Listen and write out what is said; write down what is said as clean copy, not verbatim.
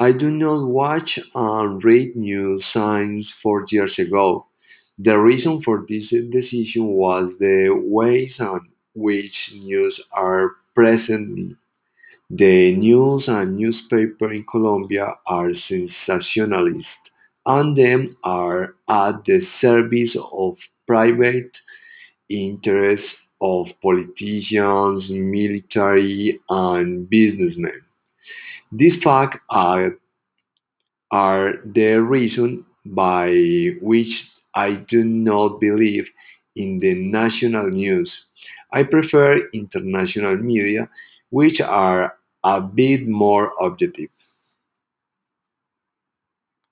I do not watch and read news since 4 years ago. The reason for this decision was the ways in which news are presently. The news and newspaper in Colombia are sensationalist, and them are at the service of private interests of politicians, military, and businessmen. These facts are the reason by which I do not believe in the national news. I prefer international media, which are a bit more objective.